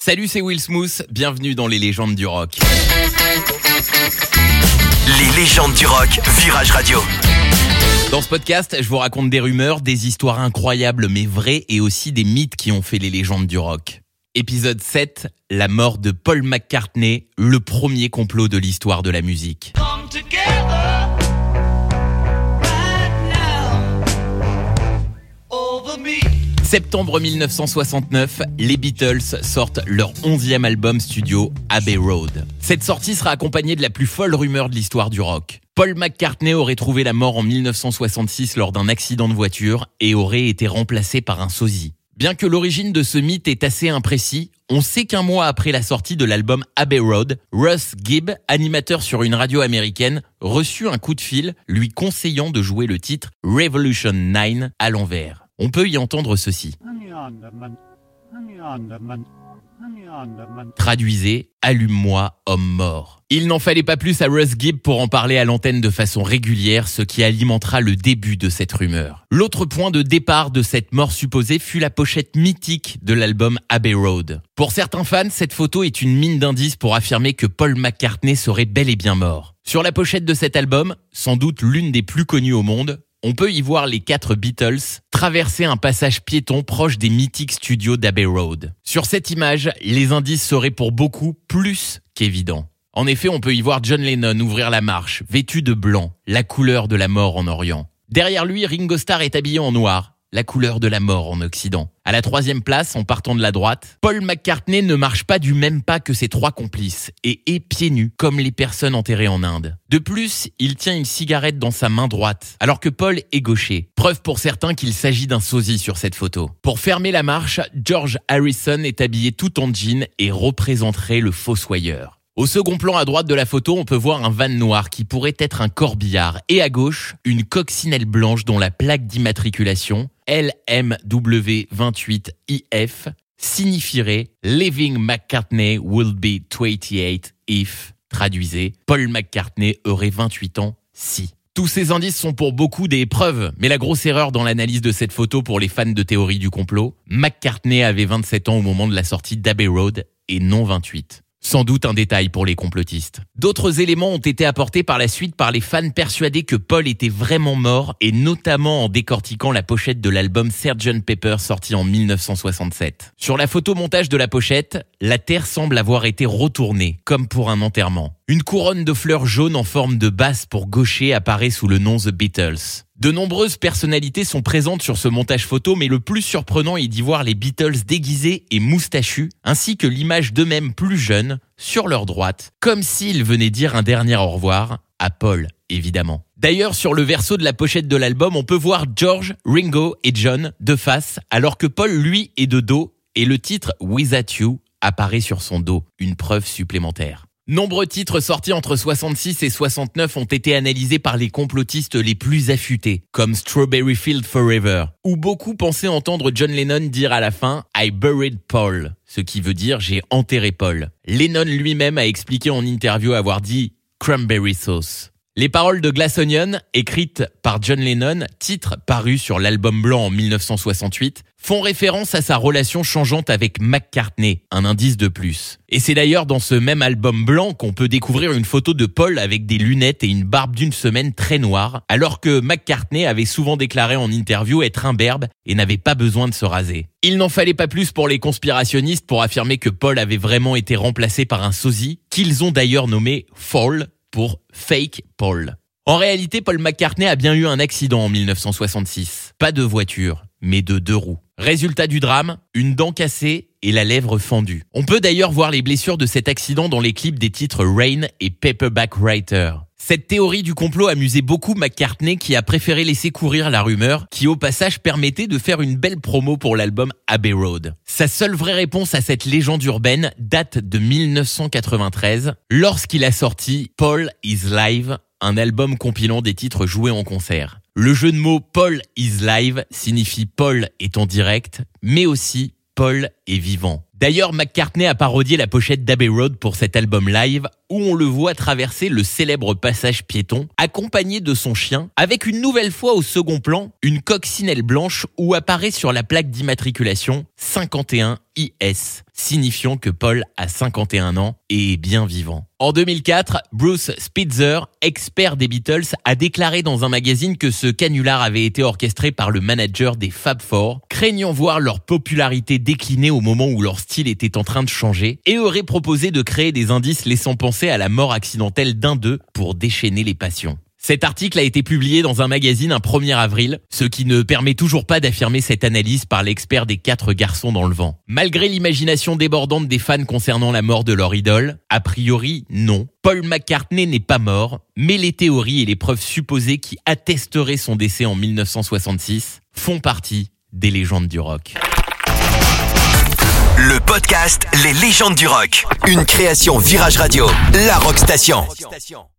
Salut, c'est Will Smooth, bienvenue dans les légendes du rock. Les légendes du rock, Virage Radio. Dans ce podcast, je vous raconte des rumeurs, des histoires incroyables mais vraies et aussi des mythes qui ont fait les légendes du rock. Épisode 7, la mort de Paul McCartney, le premier complot de l'histoire de la musique. Septembre 1969, les Beatles sortent leur 11e album studio, Abbey Road. Cette sortie sera accompagnée de la plus folle rumeur de l'histoire du rock. Paul McCartney aurait trouvé la mort en 1966 lors d'un accident de voiture et aurait été remplacé par un sosie. Bien que l'origine de ce mythe est assez imprécis, on sait qu'un mois après la sortie de l'album Abbey Road, Russ Gibb, animateur sur une radio américaine, reçut un coup de fil lui conseillant de jouer le titre Revolution 9 à l'envers. On peut y entendre ceci. Traduisez, allume-moi, homme mort. Il n'en fallait pas plus à Russ Gibb pour en parler à l'antenne de façon régulière, ce qui alimentera le début de cette rumeur. L'autre point de départ de cette mort supposée fut la pochette mythique de l'album Abbey Road. Pour certains fans, cette photo est une mine d'indices pour affirmer que Paul McCartney serait bel et bien mort. Sur la pochette de cet album, sans doute l'une des plus connues au monde, on peut y voir les 4 Beatles traverser un passage piéton proche des mythiques studios d'Abbey Road. Sur cette image, les indices seraient pour beaucoup plus qu'évidents. En effet, on peut y voir John Lennon ouvrir la marche, vêtu de blanc, la couleur de la mort en Orient. Derrière lui, Ringo Starr est habillé en noir, la couleur de la mort en Occident. À la 3e place, en partant de la droite, Paul McCartney ne marche pas du même pas que ses 3 complices et est pieds nus comme les personnes enterrées en Inde. De plus, il tient une cigarette dans sa main droite, alors que Paul est gaucher. Preuve pour certains qu'il s'agit d'un sosie sur cette photo. Pour fermer la marche, George Harrison est habillé tout en jean et représenterait le fossoyeur. Au second plan à droite de la photo, on peut voir un van noir qui pourrait être un corbillard et à gauche, une coccinelle blanche dont la plaque d'immatriculation LMW28IF signifierait « Living McCartney will be 28 if », traduisez « Paul McCartney aurait 28 ans si ». Tous ces indices sont pour beaucoup des preuves, mais la grosse erreur dans l'analyse de cette photo pour les fans de théorie du complot, McCartney avait 27 ans au moment de la sortie d'Abbey Road et non 28. Sans doute un détail pour les complotistes. D'autres éléments ont été apportés par la suite par les fans persuadés que Paul était vraiment mort et notamment en décortiquant la pochette de l'album Sgt Pepper sorti en 1967. Sur la photomontage de la pochette, la terre semble avoir été retournée, comme pour un enterrement. Une couronne de fleurs jaunes en forme de basse pour gaucher apparaît sous le nom The Beatles. De nombreuses personnalités sont présentes sur ce montage photo, mais le plus surprenant est d'y voir les Beatles déguisés et moustachus, ainsi que l'image d'eux-mêmes plus jeunes, sur leur droite, comme s'ils venaient dire un dernier au revoir, à Paul, évidemment. D'ailleurs, sur le verso de la pochette de l'album, on peut voir George, Ringo et John de face, alors que Paul, lui, est de dos, et le titre « Without You » apparaît sur son dos, une preuve supplémentaire. Nombreux titres sortis entre 66 et 69 ont été analysés par les complotistes les plus affûtés, comme Strawberry Field Forever, où beaucoup pensaient entendre John Lennon dire à la fin « I buried Paul », ce qui veut dire « j'ai enterré Paul ». Lennon lui-même a expliqué en interview avoir dit « cranberry sauce ». Les paroles de Glass Onion, écrites par John Lennon, titre paru sur l'album blanc en 1968, font référence à sa relation changeante avec McCartney, un indice de plus. Et c'est d'ailleurs dans ce même album blanc qu'on peut découvrir une photo de Paul avec des lunettes et une barbe d'une semaine très noire, alors que McCartney avait souvent déclaré en interview être imberbe et n'avait pas besoin de se raser. Il n'en fallait pas plus pour les conspirationnistes pour affirmer que Paul avait vraiment été remplacé par un sosie, qu'ils ont d'ailleurs nommé Fall, pour Fake Paul. En réalité, Paul McCartney a bien eu un accident en 1966. Pas de voiture, mais de 2 roues. Résultat du drame, une dent cassée et la lèvre fendue. On peut d'ailleurs voir les blessures de cet accident dans les clips des titres Rain et Paperback Writer. Cette théorie du complot amusait beaucoup McCartney qui a préféré laisser courir la rumeur qui au passage permettait de faire une belle promo pour l'album Abbey Road. Sa seule vraie réponse à cette légende urbaine date de 1993 lorsqu'il a sorti Paul is Live, un album compilant des titres joués en concert. Le jeu de mots Paul is Live signifie Paul est en direct, mais aussi Paul est vivant. D'ailleurs, McCartney a parodié la pochette d'Abbey Road pour cet album live où on le voit traverser le célèbre passage piéton accompagné de son chien avec une nouvelle fois au second plan une coccinelle blanche où apparaît sur la plaque d'immatriculation 51 IS, signifiant que Paul a 51 ans et est bien vivant. En 2004, Bruce Spitzer, expert des Beatles, a déclaré dans un magazine que ce canular avait été orchestré par le manager des Fab Four, craignant voir leur popularité décliner au moment où leur style était en train de changer, et aurait proposé de créer des indices laissant penser à la mort accidentelle d'un d'eux pour déchaîner les passions. Cet article a été publié dans un magazine un 1er avril, ce qui ne permet toujours pas d'affirmer cette analyse par l'expert des 4 garçons dans le vent. Malgré l'imagination débordante des fans concernant la mort de leur idole, a priori, non. Paul McCartney n'est pas mort, mais les théories et les preuves supposées qui attesteraient son décès en 1966 font partie des légendes du rock. Le podcast Les légendes du rock, une création Virage Radio, la rock station.